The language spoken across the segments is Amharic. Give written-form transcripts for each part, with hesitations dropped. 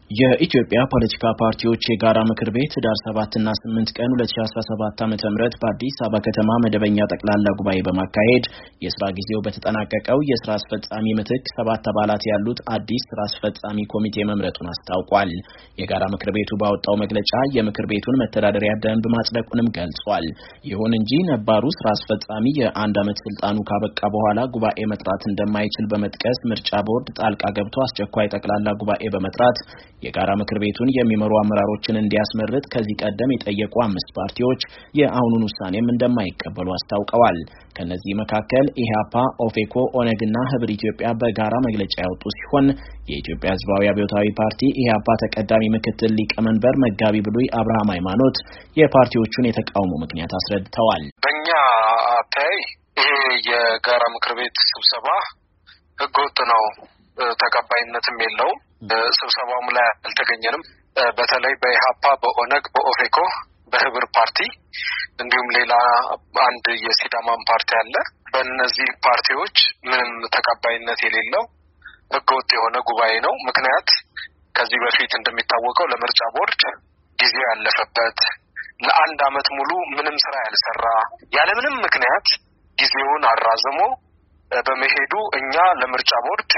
የኢትዮጵያ ፖለቲካ ፓርቲዎች የጋራ ምክር ቤት ህዳር 7 እና 8 ቀን 2017 ዓ.ም በአዲስ አበባ ከተማ መደበኛ ጠቅላላ ጉባኤ በማካሄድ የስራ ጊዜው በተጠናቀቀው የስራ አስፈጻሚ ምትክ 7 አባላት ያሉት አዲስ ስራ አስፈጻሚ ኮሚቴ መምረጡን አስታውቋል። የጋራ ምክር ቤቱ ባወጣው መግለጫ የምክር ቤቱን መተዳደሪያ ደንብ ማጽደቁንም ገልጿል። ይሁን እንጂ ነባሩ ስራ አስፈጻሚ የአንድ ዓመት ስልጣኑ ካበቃ በኋላ ጉባኤ መጥራት እንደማይችል በመጥቀስ ምርጫ ቦርድ ጣልቃ ገብቶ አስቸኳይ ጠቅላላ ጉባኤ በመጥራት የጋራ ምክር ቤቱን የሚመሩ አመራሮችን እንዲያስመርጥ ከዚህ ቀደም የጠየቁ 5 ፓርቲዎች የአሁኑን ውሳኔም እንደማይቀበሉ አስታውቀዋል። ከነዚህ መካከል ኢህአፓ፣ ኦፌኮ፣ ኦነግና ህብር ኢትዮጵያ በጋራ መግለጫ ያወጡ ሲሆን የኢትዮጵያ ህዝባዊ አብዮታዊ ፓርቲ ኢህአፓ ተቀዳሚ ምክትል ሊቀመንበር መጋቢ ብሉይ አብርሃም ሃይማኖት የፓርቲዎቹን የተቃውሞ ምክንያት አስረድተዋል። በእኛ አታይ ይሄ የጋራ ምክር ቤት ስብሰባ ህገወጥ ነው፣ ተቀባይነትም የለውም። ስብሰባውም ላይ አልተገኘንም። በተለይ በኢህአፓ፣ በኦነግ፣ በኦፌኮ፣ በህብር ፓርቲ እንዲሁም ሌላ አንድ የሲዳማን ፓርቲ አለ። በእነዚህ ፓርቲዎች ምንም ተቀባይነት የሌለው ህገወጥ የሆነ ጉባኤ ነው። ምክንያት ከዚህ በፊት እንደሚታወቀው ለምርጫ ቦርድ ጊዜ ያለፈበት ለአንድ ዓመት ሙሉ ምንም ስራ ያልሰራ ያለምንም ምክንያት ጊዜውን አራዝሞ በመሄዱ እኛ ለምርጫ ቦርድ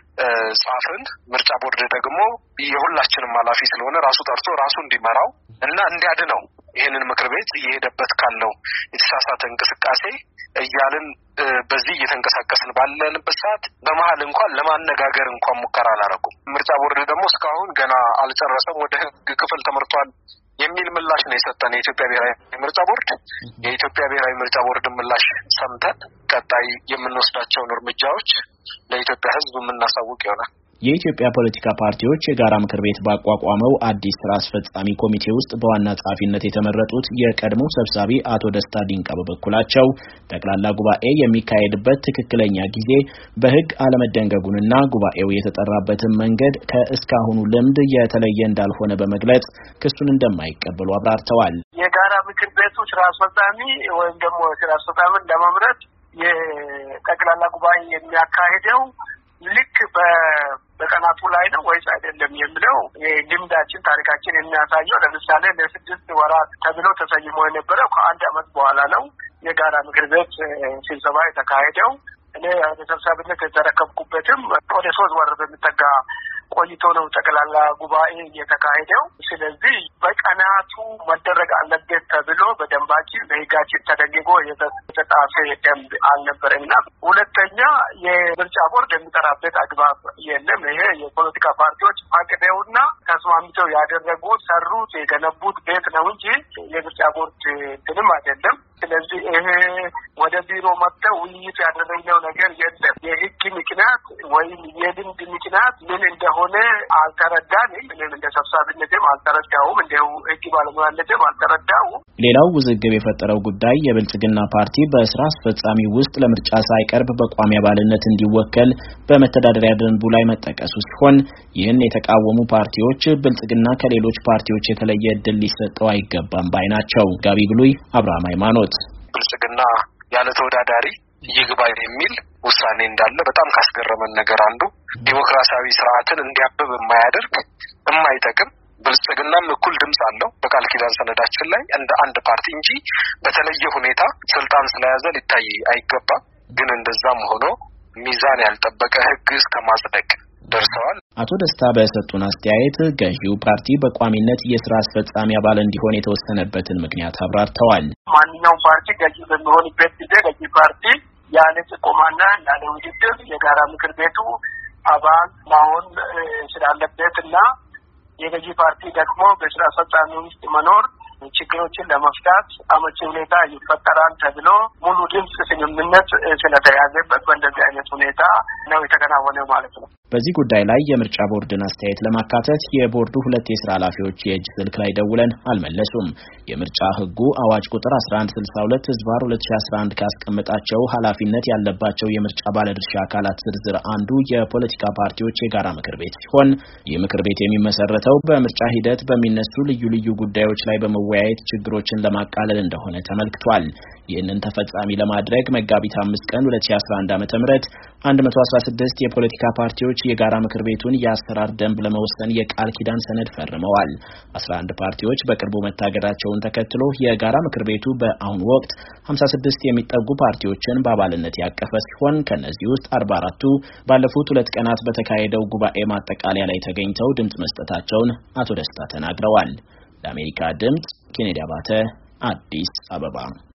ጻፍን። ምርጫ ቦርድ ደግሞ የሁላችንም ኃላፊ ስለሆነ ራሱ ጠርቶ ራሱ እንዲመራው እና እንዲያድነው ይሄንን ምክር ቤት እየሄደበት ካለው የተሳሳተ እንቅስቃሴ እያልን በዚህ እየተንቀሳቀስን ባለንበት ሰዓት በመሀል እንኳን ለማነጋገር እንኳን ሙከራ አላረኩም። ምርጫ ቦርድ ደግሞ እስካሁን ገና አልጨረሰም፣ ወደ ህግ ክፍል ተመርቷል የሚል ምላሽ ነው የሰጠን የኢትዮጵያ ብሔራዊ ምርጫ ቦርድ። የኢትዮጵያ ብሔራዊ ምርጫ ቦርድ ምላሽ ሰምተን ቀጣይ የምንወስዳቸውን እርምጃዎች ለኢትዮጵያ ህዝብ የምናሳውቅ ይሆናል። የኢትዮጵያ ፖለቲካ ፓርቲዎች የጋራ ምክር ቤት ባቋቋመው አዲስ ስራ አስፈጻሚ ኮሚቴ ውስጥ በዋና ጸሐፊነት የተመረጡት የቀድሞ ሰብሳቢ አቶ ደስታ ዲንቃ በበኩላቸው ጠቅላላ ጉባኤ የሚካሄድበት ትክክለኛ ጊዜ በህግ አለመደንገጉንና ጉባኤው የተጠራበትን መንገድ ከእስካሁኑ ልምድ የተለየ እንዳልሆነ በመግለጽ ክሱን እንደማይቀበሉ አብራርተዋል። የጋራ ምክር ቤቱ ስራ አስፈጻሚ ወይም ደግሞ ስራ አስፈጻሚን ለመምረጥ የጠቅላላ ጉባኤ የሚያካሂደው ልክ በቀናቱ ላይ ነው ወይስ አይደለም የሚለው የልምዳችን ታሪካችን የሚያሳየው ለምሳሌ ለ6 ወራት ተብሎ ተሰይሞ የነበረው ከአንድ ዓመት በኋላ ነው የጋራ ምክር ቤት ስብሰባ የተካሄደው። እኔ በሰብሳቢነት የተረከብኩበትም ወደ 3 ወር በሚጠጋ ቆይቶ ነው ጠቅላላ ጉባኤ የተካሄደው። ስለዚህ በቀናቱ መደረግ አለበት ተብሎ በደንባችን በህጋችን ተደንግጎ የተጻፈ ደንብ አልነበረምና፣ ሁለተኛ የምርጫ ቦርድ የሚጠራበት አግባብ የለም። ይሄ የፖለቲካ ፓርቲዎች አቅደውና ተስማምተው ያደረጉት ሰሩት የገነቡት ቤት ነው እንጂ የምርጫ ቦርድ እንትንም አይደለም። ስለዚህ ይሄ ወደ ቢሮ መጥተው ውይይት ያደረግነው ነገር የለም። የህግ ምክንያት ወይም የልምድ ምክንያት ምን እንደሆነ አልተረዳንም። እኔም እንደ ሰብሳቢነትም አልተረዳውም፣ እንደው ህግ ባለሙያነትም አልተረዳውም። ሌላው ውዝግብ የፈጠረው ጉዳይ የብልጽግና ፓርቲ በስራ አስፈጻሚ ውስጥ ለምርጫ ሳይቀርብ በቋሚ አባልነት እንዲወከል በመተዳደሪያ ደንቡ ላይ መጠቀሱ ሲሆን ይህን የተቃወሙ ፓርቲዎች ብልጽግና ከሌሎች ፓርቲዎች የተለየ እድል ሊሰጠው አይገባም ባይ ናቸው። ጋቢ ብሉይ አብርሃም ሃይማኖት ብልጽግና ያለ ተወዳዳሪ ይግባ የሚል ውሳኔ እንዳለ በጣም ካስገረመን ነገር አንዱ ዲሞክራሲያዊ ስርዓትን እንዲያብብ የማያደርግ የማይጠቅም ብልጽግናም እኩል ድምጽ አለው በቃል ኪዳን ሰነዳችን ላይ እንደ አንድ ፓርቲ እንጂ በተለየ ሁኔታ ስልጣን ስለያዘ ሊታይ አይገባም። ግን እንደዛም ሆኖ ሚዛን ያልጠበቀ ህግ እስከ ማጽደቅ ደርሰዋል። አቶ ደስታ በሰጡን አስተያየት ገዢው ፓርቲ በቋሚነት የስራ አስፈጻሚ አባል እንዲሆን የተወሰነበትን ምክንያት አብራርተዋል። ማንኛውም ፓርቲ ገዢ በሚሆንበት ጊዜ ገዢ ፓርቲ ያለ ጥቆማና ያለ ውድድር የጋራ ምክር ቤቱ አባል መሆን ስላለበትና የገዢ ፓርቲ ደግሞ በስራ አስፈጻሚ ውስጥ መኖር ችግሮችን ለመፍታት አመቺ ሁኔታ ይፈጠራል ተብሎ ሙሉ ድምጽ ስምምነት ስለተያዘበት በእንደዚህ አይነት ሁኔታ ነው የተከናወነው ማለት ነው። በዚህ ጉዳይ ላይ የምርጫ ቦርድን አስተያየት ለማካተት የቦርዱ 2 የስራ ኃላፊዎች የእጅ ስልክ ላይ ደውለን አልመለሱም። የምርጫ ህጉ አዋጅ ቁጥር 1162/2011 ካስቀመጣቸው ኃላፊነት ያለባቸው የምርጫ ባለድርሻ አካላት ዝርዝር አንዱ የፖለቲካ ፓርቲዎች የጋራ ምክር ቤት ሲሆን ይህ ምክር ቤት የሚመሰረተው በምርጫ ሂደት በሚነሱ ልዩ ልዩ ጉዳዮች ላይ በመወያየት ችግሮችን ለማቃለል እንደሆነ ተመልክቷል። ይህንን ተፈጻሚ ለማድረግ መጋቢት 5 ቀን 2011 ዓ.ም 116 የፖለቲካ ፓርቲዎች የጋራ ምክር ቤቱን የአሰራር ደንብ ለመወሰን የቃል ኪዳን ሰነድ ፈርመዋል። 11 ፓርቲዎች በቅርቡ መታገዳቸውን ተከትሎ የጋራ ምክር ቤቱ በአሁኑ ወቅት 56 የሚጠጉ ፓርቲዎችን በአባልነት ያቀፈ ሲሆን ከነዚህ ውስጥ 44ቱ ባለፉት 2 ቀናት በተካሄደው ጉባኤ ማጠቃለያ ላይ ተገኝተው ድምጽ መስጠታቸውን አቶ ደስታ ተናግረዋል። ለአሜሪካ ድምጽ ኬኔዲ አባተ አዲስ አበባ